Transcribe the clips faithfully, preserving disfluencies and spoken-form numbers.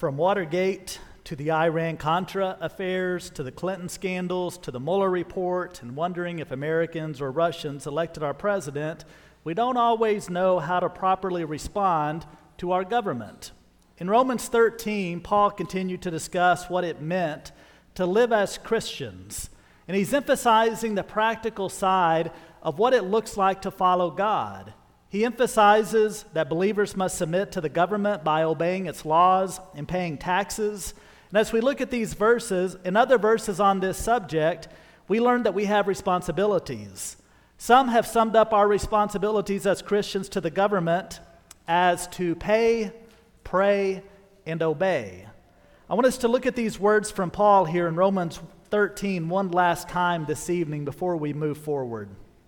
From Watergate to the Iran-Contra affairs, to the Clinton scandals, to the Mueller report, and wondering if Americans or Russians elected our president, we don't always know how to properly respond to our government. In Romans thirteen, Paul continued to discuss what it meant to live as Christians, and he's emphasizing the practical side of what it looks like to follow God. He emphasizes that believers must submit to the government by obeying its laws and paying taxes. And as we look at these verses and other verses on this subject, we learn that we have responsibilities. Some have summed up our responsibilities as Christians to the government as to pay, pray, and obey. I want us to look at these words from Paul here in Romans thirteen one last time this evening before we move forward.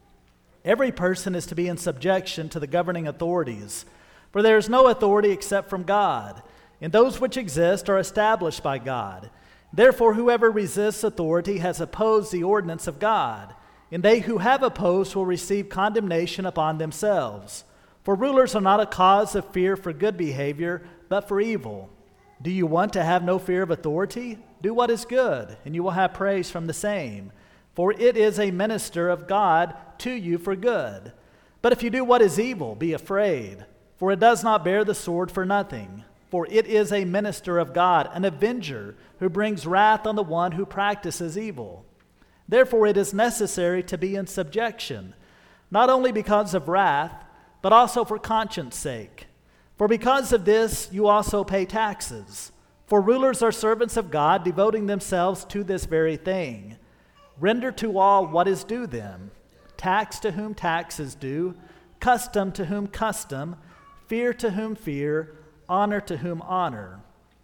Every person is to be in subjection to the governing authorities, for there is no authority except from God, and those which exist are established by God. Therefore, whoever resists authority has opposed the ordinance of God, and they who have opposed will receive condemnation upon themselves. For rulers are not a cause of fear for good behavior, but for evil. Do you want to have no fear of authority? Do what is good, and you will have praise from the same. For it is a minister of God to you for good. But if you do what is evil, be afraid, for it does not bear the sword for nothing. For it is a minister of God, an avenger, who brings wrath on the one who practices evil. Therefore it is necessary to be in subjection, not only because of wrath, but also for conscience sake. For because of this you also pay taxes. For rulers are servants of God, devoting themselves to this very thing. Render to all what is due them, tax to whom tax is due, custom to whom custom, fear to whom fear, honor to whom honor.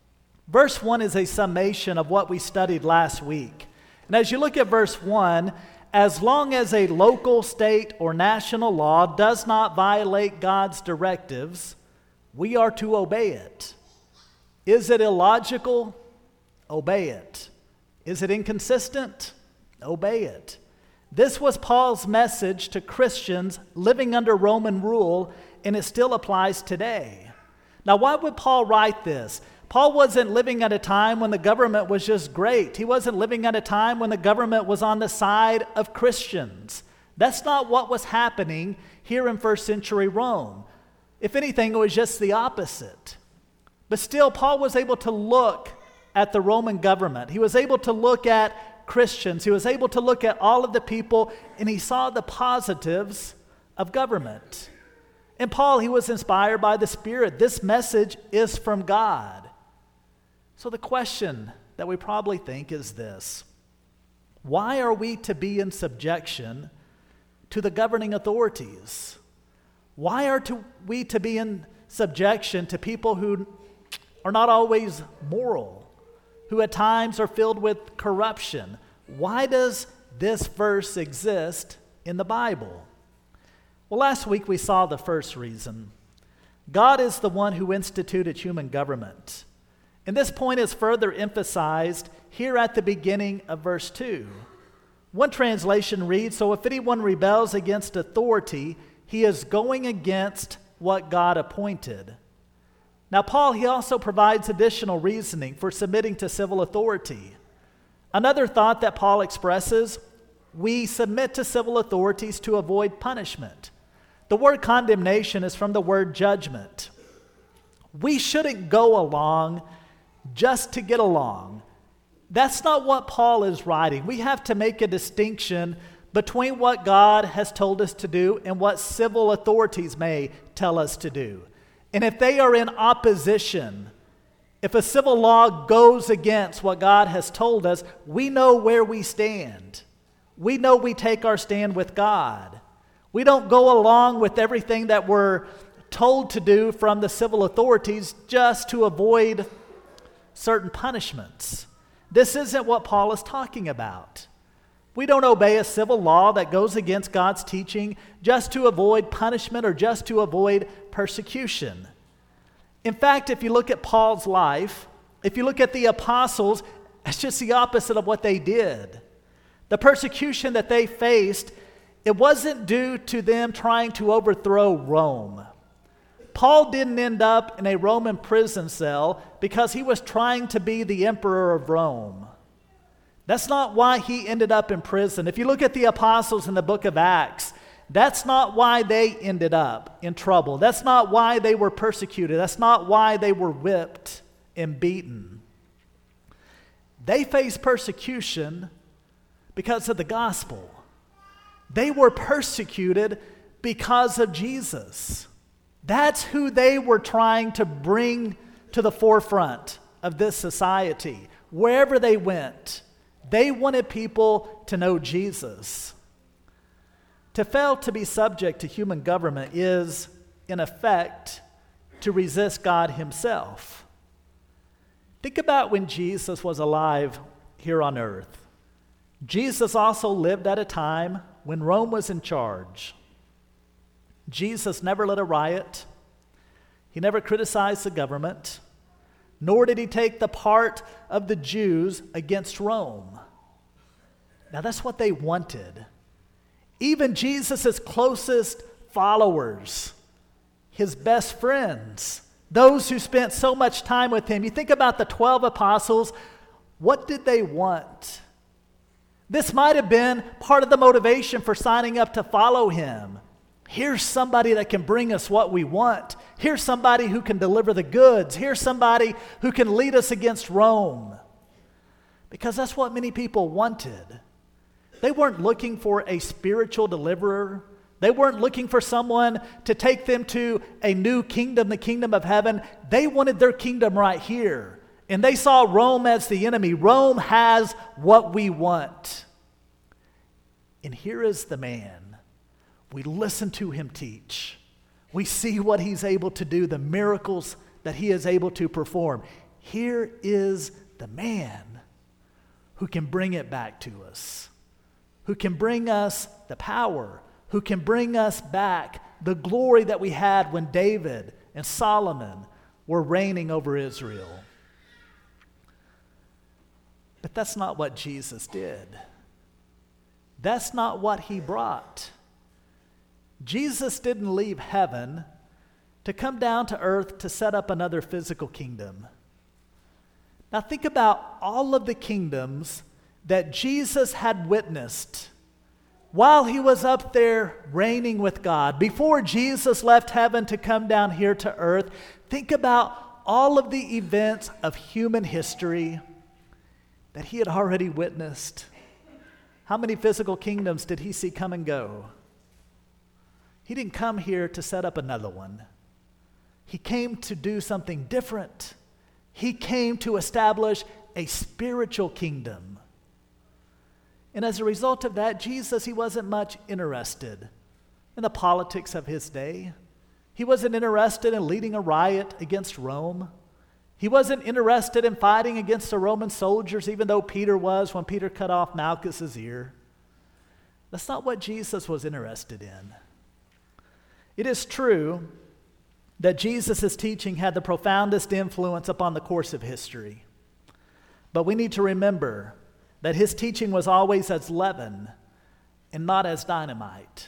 Verse one is a summation of what we studied last week. And as you look at verse one, as long as a local, state, or national law does not violate God's directives, we are to obey it. Is it illogical? Obey it. Is it inconsistent? Obey it. This was Paul's message to Christians living under Roman rule, and it still applies today. Now, why would Paul write this? Paul wasn't living at a time when the government was just great. He wasn't living at a time when the government was on the side of Christians. That's not what was happening here in first century Rome. If anything, it was just the opposite. But still, Paul was able to look at the Roman government. He was able to look at Christians. He was able to look at all of the people, and he saw the positives of government. And Paul, he was inspired by the Spirit. This message is from God. So the question that we probably think is this: why are we to be in subjection to the governing authorities? Why are to, we to be in subjection to people who are not always moral, who at times are filled with corruption? Why does this verse exist in the Bible? Well, last week we saw the first reason. God is the one who instituted human government. And this point is further emphasized here at the beginning of verse two. One translation reads, "So if anyone rebels against authority, he is going against what God appointed." Now, Paul, he also provides additional reasoning for submitting to civil authority. Another thought that Paul expresses: we submit to civil authorities to avoid punishment. The word condemnation is from the word judgment. We shouldn't go along just to get along. That's not what Paul is writing. We have to make a distinction between what God has told us to do and what civil authorities may tell us to do. And if they are in opposition, if a civil law goes against what God has told us, we know where we stand. We know we take our stand with God. We don't go along with everything that we're told to do from the civil authorities just to avoid certain punishments. This isn't what Paul is talking about. We don't obey a civil law that goes against God's teaching just to avoid punishment or just to avoid persecution. In fact, if you look at Paul's life, if you look at the apostles, it's just the opposite of what they did. The persecution that they faced, it wasn't due to them trying to overthrow Rome. Paul didn't end up in a Roman prison cell because he was trying to be the emperor of Rome. That's not why he ended up in prison. If you look at the apostles in the book of Acts, that's not why they ended up in trouble. That's not why they were persecuted. That's not why they were whipped and beaten. They faced persecution because of the gospel. They were persecuted because of Jesus. That's who they were trying to bring to the forefront of this society. Wherever they went, they wanted people to know Jesus. To fail to be subject to human government is, in effect, to resist God himself. Think about when Jesus was alive here on earth. Jesus also lived at a time when Rome was in charge. Jesus never led a riot. He never criticized the government, nor did he take the part of the Jews against Rome. Now that's what they wanted. Even Jesus' closest followers, his best friends, those who spent so much time with him. You think about the twelve apostles, what did they want? This might have been part of the motivation for signing up to follow him. Here's somebody that can bring us what we want. Here's somebody who can deliver the goods. Here's somebody who can lead us against Rome. Because that's what many people wanted. They weren't looking for a spiritual deliverer. They weren't looking for someone to take them to a new kingdom, the kingdom of heaven. They wanted their kingdom right here. And they saw Rome as the enemy. Rome has what we want. And here is the man. We listen to him teach. We see what he's able to do, the miracles that he is able to perform. Here is the man who can bring it back to us, who can bring us the power, who can bring us back the glory that we had when David and Solomon were reigning over Israel. But that's not what Jesus did. That's not what he brought. Jesus didn't leave heaven to come down to earth to set up another physical kingdom. Now think about all of the kingdoms that Jesus had witnessed while he was up there reigning with God. Before Jesus left heaven to come down here to earth, think about all of the events of human history that he had already witnessed. How many physical kingdoms did he see come and go? He didn't come here to set up another one. He came to do something different. He came to establish a spiritual kingdom. And as a result of that, Jesus, he wasn't much interested in the politics of his day. He wasn't interested in leading a riot against Rome. He wasn't interested in fighting against the Roman soldiers, even though Peter was when Peter cut off Malchus's ear. That's not what Jesus was interested in. It is true that Jesus' teaching had the profoundest influence upon the course of history. But we need to remember that his teaching was always as leaven and not as dynamite.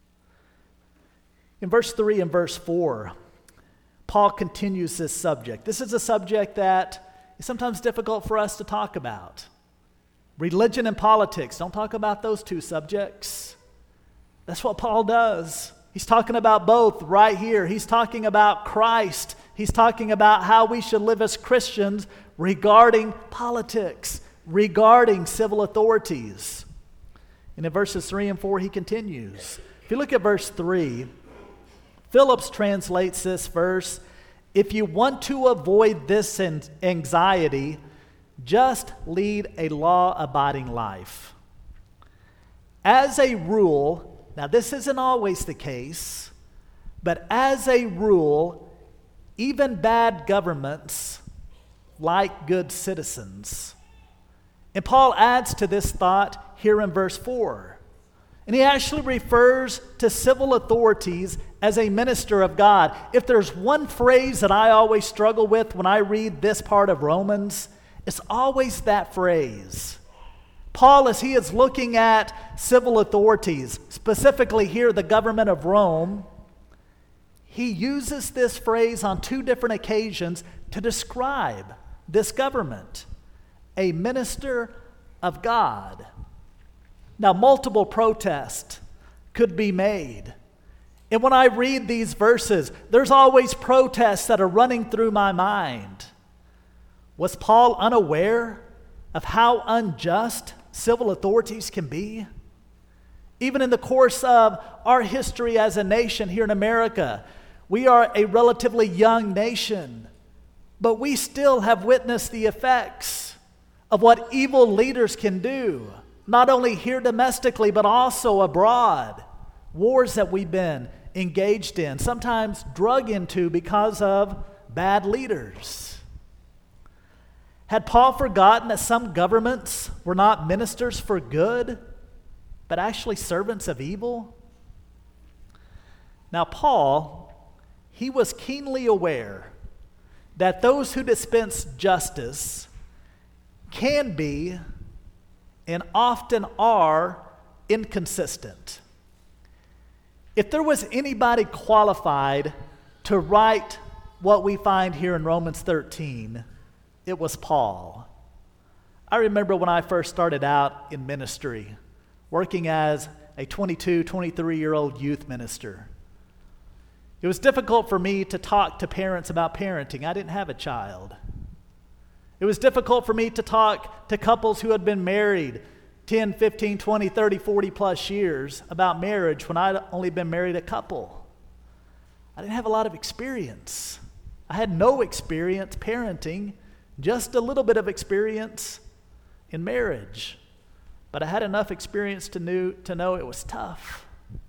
In verse three and verse four, Paul continues this subject. This is a subject that is sometimes difficult for us to talk about. Religion and politics, don't talk about those two subjects. That's what Paul does. He's talking about both right here. He's talking about Christ. He's talking about how we should live as Christians regarding politics, regarding civil authorities. And in verses three and four, he continues. If you look at verse three, Phillips translates this verse, if you want to avoid this anxiety, just lead a law-abiding life. As a rule, now this isn't always the case, but as a rule, even bad governments like good citizens. And Paul adds to this thought here in verse four. And he actually refers to civil authorities as a minister of God. If there's one phrase that I always struggle with when I read this part of Romans, it's always that phrase. Paul, as he is looking at civil authorities, specifically here the government of Rome, he uses this phrase on two different occasions to describe this government, a minister of God. Now, multiple protests could be made. And when I read these verses, there's always protests that are running through my mind. Was Paul unaware of how unjust civil authorities can be? Even in the course of our history as a nation here in America, we are a relatively young nation, but we still have witnessed the effects of what evil leaders can do, not only here domestically, but also abroad. Wars that we've been engaged in, sometimes drug into because of bad leaders. Had Paul forgotten that some governments were not ministers for good, but actually servants of evil? Now, Paul, he was keenly aware that those who dispense justice can be and often are inconsistent. If there was anybody qualified to write what we find here in Romans thirteen, it was Paul. I remember when I first started out in ministry, working as a twenty-two, twenty-three-year-old youth minister. It was difficult for me to talk to parents about parenting. I didn't have a child. It was difficult for me to talk to couples who had been married ten, fifteen, twenty, thirty, forty plus years about marriage when I'd only been married a couple. I didn't have a lot of experience. I had no experience parenting, just a little bit of experience in marriage. But I had enough experience to, knew, to know it was tough.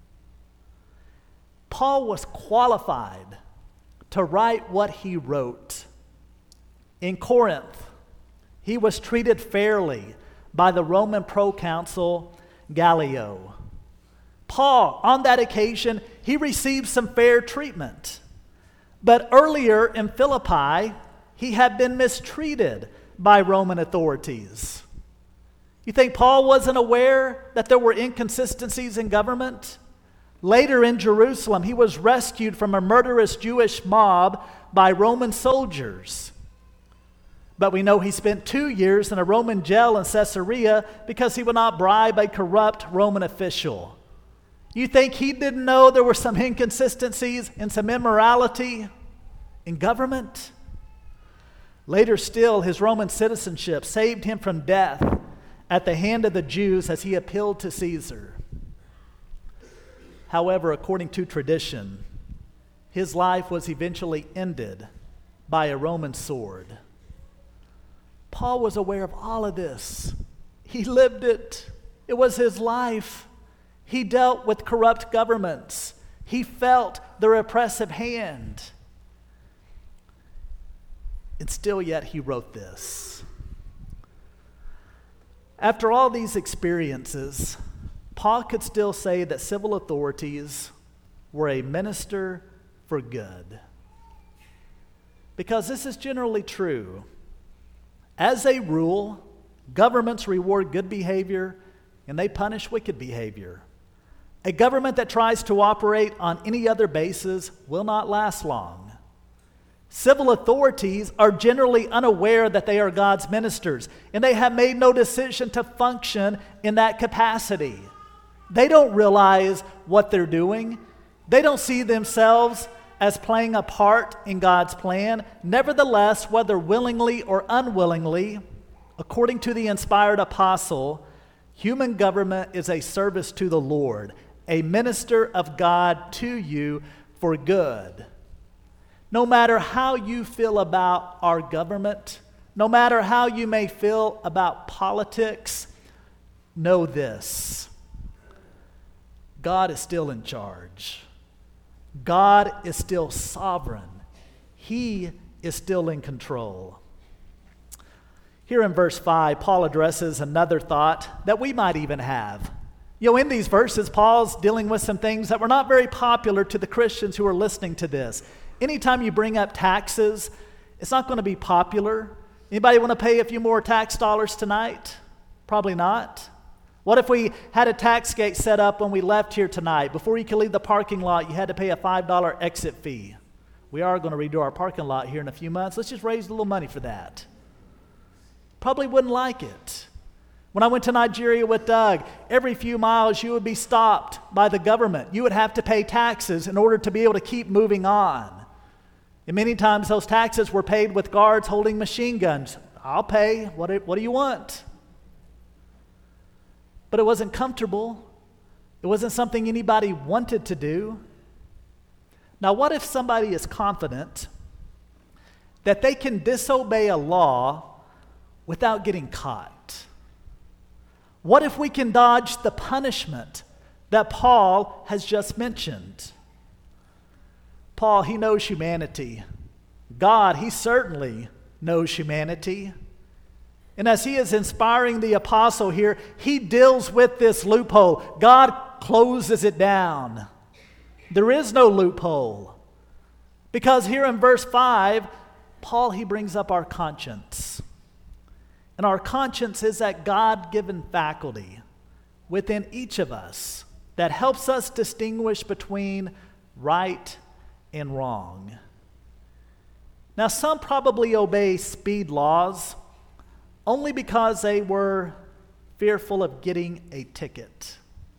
Paul was qualified to write what he wrote. In Corinth, he was treated fairly by the Roman proconsul Gallio. Paul, on that occasion, he received some fair treatment. But earlier in Philippi, he had been mistreated by Roman authorities. You think Paul wasn't aware that there were inconsistencies in government? Later in Jerusalem, he was rescued from a murderous Jewish mob by Roman soldiers. But we know he spent two years in a Roman jail in Caesarea because he would not bribe a corrupt Roman official. You think he didn't know there were some inconsistencies and some immorality in government? Later still, his Roman citizenship saved him from death at the hand of the Jews as he appealed to Caesar. However, according to tradition, his life was eventually ended by a Roman sword. Paul was aware of all of this. He lived it. It was his life. He dealt with corrupt governments. He felt the repressive hand. And still yet he wrote this. After all these experiences, Paul could still say that civil authorities were a minister for good. Because this is generally true. As a rule, governments reward good behavior and they punish wicked behavior. A government that tries to operate on any other basis will not last long. Civil authorities are generally unaware that they are God's ministers, and they have made no decision to function in that capacity. They don't realize what they're doing. They don't see themselves as playing a part in God's plan. Nevertheless, whether willingly or unwillingly, according to the inspired apostle, human government is a service to the Lord, a minister of God to you for good. No matter how you feel about our government, no matter how you may feel about politics, know this: God is still in charge. God is still sovereign. He is still in control. Here in verse five, Paul addresses another thought that we might even have. You know, in these verses, Paul's dealing with some things that were not very popular to the Christians who are listening to this. Anytime you bring up taxes, it's not going to be popular. Anybody want to pay a few more tax dollars tonight? Probably not. What if we had a tax gate set up when we left here tonight? Before you could leave the parking lot, you had to pay a five dollar exit fee. We are going to redo our parking lot here in a few months. Let's just raise a little money for that. Probably wouldn't like it. When I went to Nigeria with Doug, every few miles you would be stopped by the government. You would have to pay taxes in order to be able to keep moving on. And many times those taxes were paid with guards holding machine guns. I'll pay. What do, what do you want? But it wasn't comfortable. It wasn't something anybody wanted to do. Now, what if somebody is confident that they can disobey a law without getting caught? What if we can dodge the punishment that Paul has just mentioned? Paul, he knows humanity. God, he certainly knows humanity. And as he is inspiring the apostle here, he deals with this loophole. God closes it down. There is no loophole. Because here in verse five, Paul, he brings up our conscience. And our conscience is that God-given faculty within each of us that helps us distinguish between right and wrong. Now, some probably obey speed laws only because they were fearful of getting a ticket.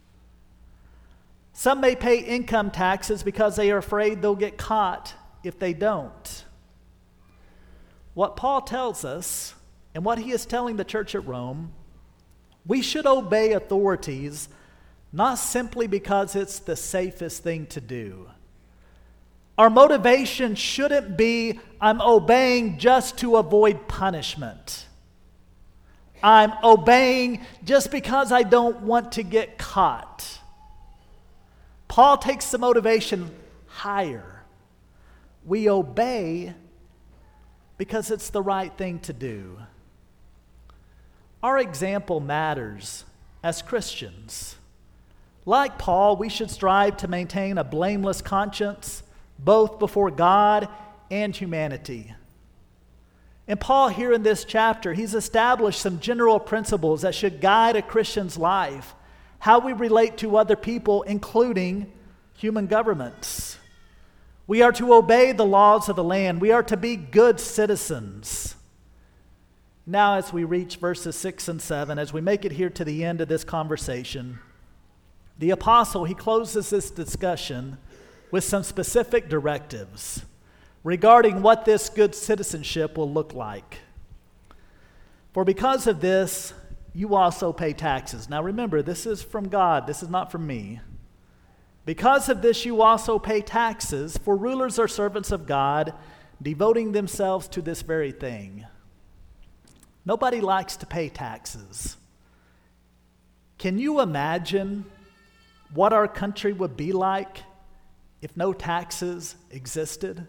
Some may pay income taxes because they are afraid they'll get caught if they don't. What Paul tells us, and what he is telling the church at Rome, we should obey authorities not simply because it's the safest thing to do. Our motivation shouldn't be, I'm obeying just to avoid punishment. I'm obeying just because I don't want to get caught. Paul takes the motivation higher. We obey because it's the right thing to do. Our example matters as Christians. Like Paul, we should strive to maintain a blameless conscience both before God and humanity. And Paul here in this chapter, he's established some general principles that should guide a Christian's life, how we relate to other people, including human governments. We are to obey the laws of the land. We are to be good citizens. Now, as we reach verses six and seven, as we make it here to the end of this conversation, the apostle, he closes this discussion with some specific directives regarding what this good citizenship will look like. For because of this, you also pay taxes. Now remember, this is from God. This is not from me. Because of this, you also pay taxes, for rulers are servants of God, devoting themselves to this very thing. Nobody likes to pay taxes. Can you imagine what our country would be like if no taxes existed?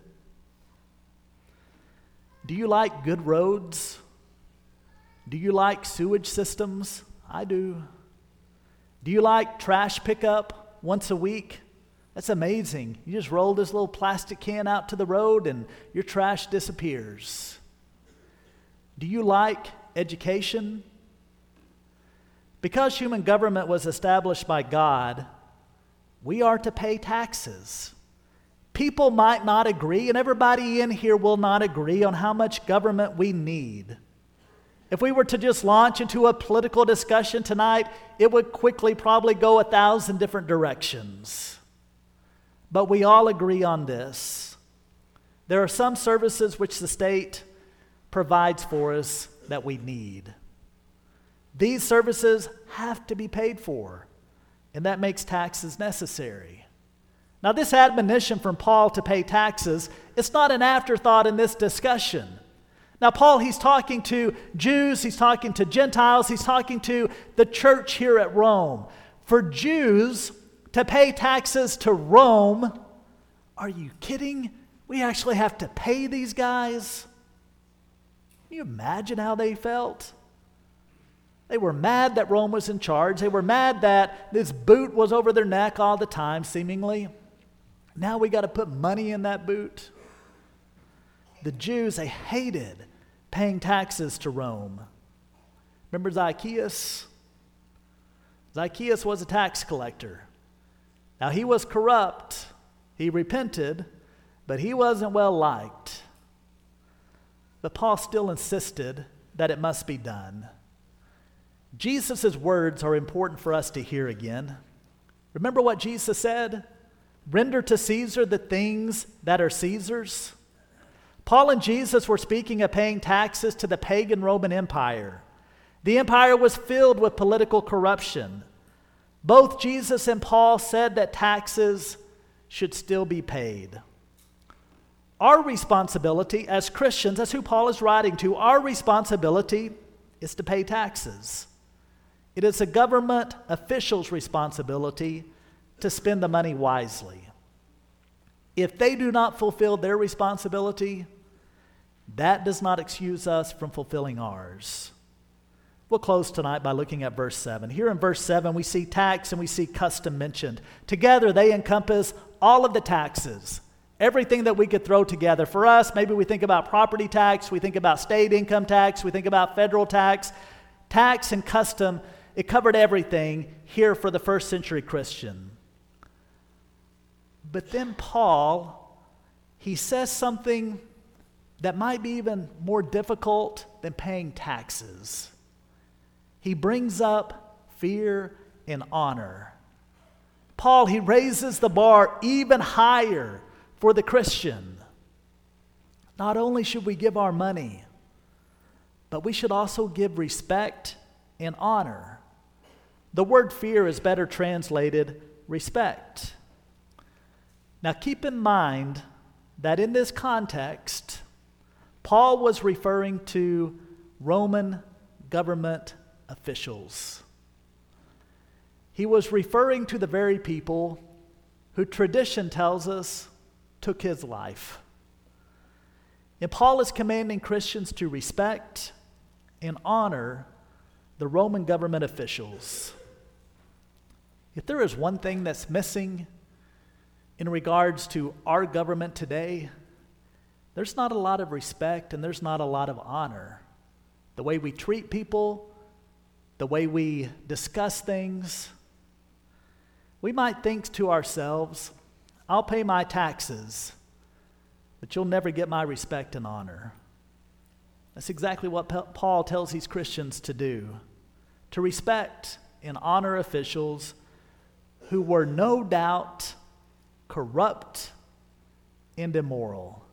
Do you like good roads? Do you like sewage systems? I do. Do you like trash pickup once a week? That's amazing. You just roll this little plastic can out to the road and your trash disappears. Do you like education? Because human government was established by God, we are to pay taxes. People might not agree, and everybody in here will not agree on how much government we need. If we were to just launch into a political discussion tonight, it would quickly probably go a thousand different directions. But we all agree on this. There are some services which the state provides for us that we need. These services have to be paid for, and that makes taxes necessary. Now, this admonition from Paul to pay taxes, it's not an afterthought in this discussion. Now, Paul, he's talking to Jews, he's talking to Gentiles, he's talking to the church here at Rome. For Jews to pay taxes to Rome, are you kidding? We actually have to pay these guys? Can you imagine how they felt? They were mad that Rome was in charge. They were mad that this boot was over their neck all the time, seemingly. Now we got to put money in that boot. The Jews, they hated paying taxes to Rome. Remember Zacchaeus? Zacchaeus was a tax collector. Now, he was corrupt. He repented, but he wasn't well liked. But Paul still insisted that it must be done. Jesus' words are important for us to hear again. Remember what Jesus said? Render to Caesar the things that are Caesar's. Paul and Jesus were speaking of paying taxes to the pagan Roman Empire. The empire was filled with political corruption. Both Jesus and Paul said that taxes should still be paid. Our responsibility as Christians, that's who Paul is writing to, our responsibility is to pay taxes. It is a government official's responsibility to spend the money wisely. If they do not fulfill their responsibility, that does not excuse us from fulfilling ours. We'll close tonight by looking at verse seven. Here in verse seven, we see tax and we see custom mentioned. Together, they encompass all of the taxes, everything that we could throw together. For us, maybe we think about property tax, we think about state income tax, we think about federal tax. Tax and custom, it covered everything here for the first century Christian. But then Paul, he says something that might be even more difficult than paying taxes. He brings up fear and honor. Paul, he raises the bar even higher for the Christian. Not only should we give our money, but we should also give respect and honor. The word fear is better translated respect. Now keep in mind that in this context, Paul was referring to Roman government officials. He was referring to the very people who tradition tells us took his life. And Paul is commanding Christians to respect and honor the Roman government officials. If there is one thing that's missing in regards to our government today, there's not a lot of respect and there's not a lot of honor. The way we treat people, the way we discuss things. We might think to ourselves, I'll pay my taxes, but you'll never get my respect and honor. That's exactly what Paul tells these Christians to do, to respect and honor officials who were no doubt corrupt and immoral.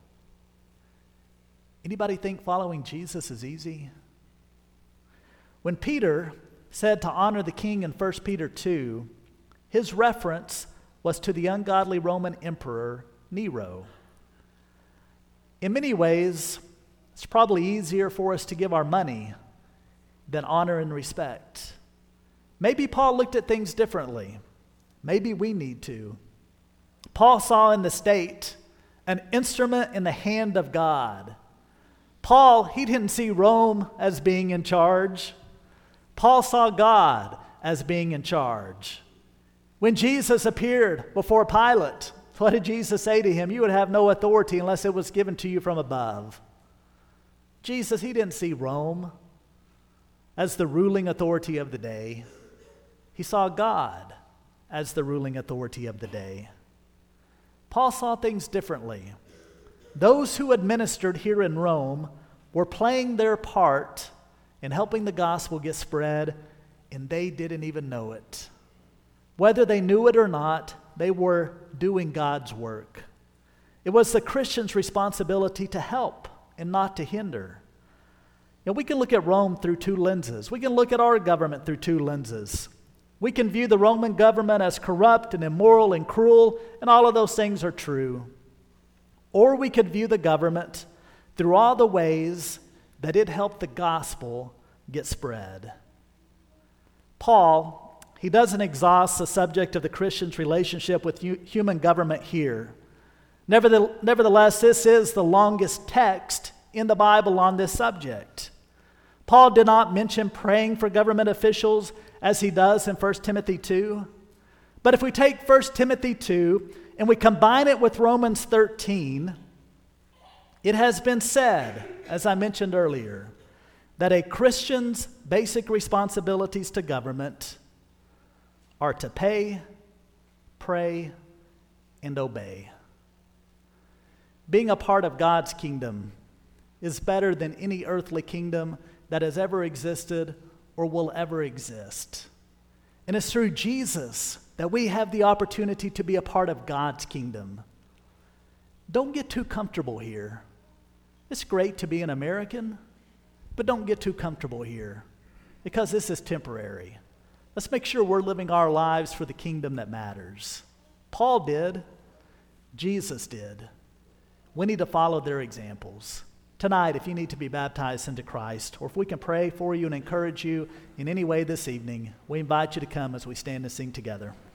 Anybody think following Jesus is easy? When Peter said to honor the king in First Peter two, his reference was to the ungodly Roman emperor Nero. In many ways, it's probably easier for us to give our money than honor and respect. Maybe Paul looked at things differently. Maybe we need to. Paul saw in the state an instrument in the hand of God. Paul, he didn't see Rome as being in charge. Paul saw God as being in charge. When Jesus appeared before Pilate, what did Jesus say to him? You would have no authority unless it was given to you from above. Jesus, he didn't see Rome as the ruling authority of the day. He saw God as the ruling authority of the day. Paul saw things differently. Those who administered here in Rome were playing their part in helping the gospel get spread, and they didn't even know it. Whether they knew it or not, they were doing God's work. It was the Christian's responsibility to help and not to hinder. You know, we can look at Rome through two lenses. We can look at our government through two lenses. We can view the Roman government as corrupt and immoral and cruel, and all of those things are true. Or we could view the government through all the ways that it helped the gospel get spread. Paul, he doesn't exhaust the subject of the Christian's relationship with human government here. Nevertheless, this is the longest text in the Bible on this subject. Paul did not mention praying for government officials as he does in First Timothy two. But if we take First Timothy two and we combine it with Romans thirteen, it has been said, as I mentioned earlier, that a Christian's basic responsibilities to government are to pay, pray, and obey. Being a part of God's kingdom is better than any earthly kingdom that has ever existed or will ever exist. And it's through Jesus that we have the opportunity to be a part of God's kingdom. Don't get too comfortable here. It's great to be an American, but don't get too comfortable here because this is temporary. Let's make sure we're living our lives for the kingdom that matters. Paul did. Jesus did. We need to follow their examples. Tonight, if you need to be baptized into Christ, or if we can pray for you and encourage you in any way this evening, we invite you to come as we stand and sing together.